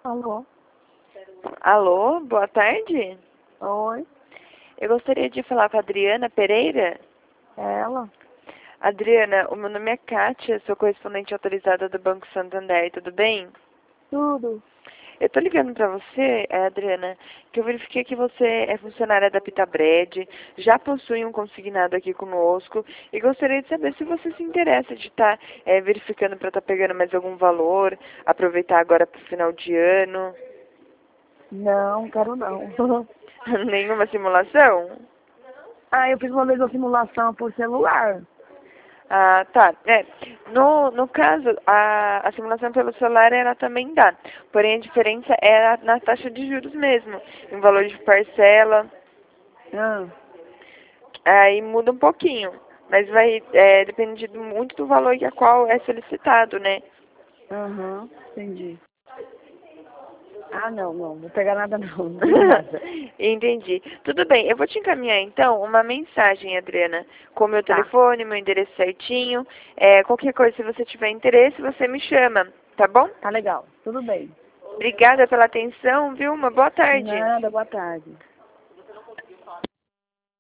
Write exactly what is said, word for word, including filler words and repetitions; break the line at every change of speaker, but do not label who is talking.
Alô?
Alô, boa tarde.
Oi,
Eu gostaria de falar com a Adriana Pereira.
é ela?
Adriana, o meu nome é Kátia, sou correspondente autorizada do Banco Santander, tudo bem?
Tudo.
Eu tô ligando pra você, eh, Adriana, que eu verifiquei que você é funcionária da Pitabred, já possui um consignado aqui conosco e gostaria de saber se você se interessa de estar verificando para estar pegando mais algum valor, aproveitar agora pro final de ano.
Não, quero não.
Nenhuma simulação?
Ah, eu fiz uma vez uma simulação por celular.
Ah, tá. É, no, no caso, a, a simulação pelo celular ela também dá. Porém, a diferença é na taxa de juros mesmo, em valor de parcela.
Ah,
Aí muda um pouquinho, mas vai é, depender muito do valor que a qual é solicitado, né?
aham, entendi. Ah, não, não, não vou pegar nada não, obrigada.
Entendi. Tudo bem, eu vou te encaminhar então uma mensagem, Adriana, com meu
Tá,
telefone, meu endereço certinho. É, qualquer coisa, se você tiver interesse, você me chama, tá bom?
tá legal, tudo bem.
Obrigada pela atenção, viu? Uma boa tarde.
Nada, boa tarde.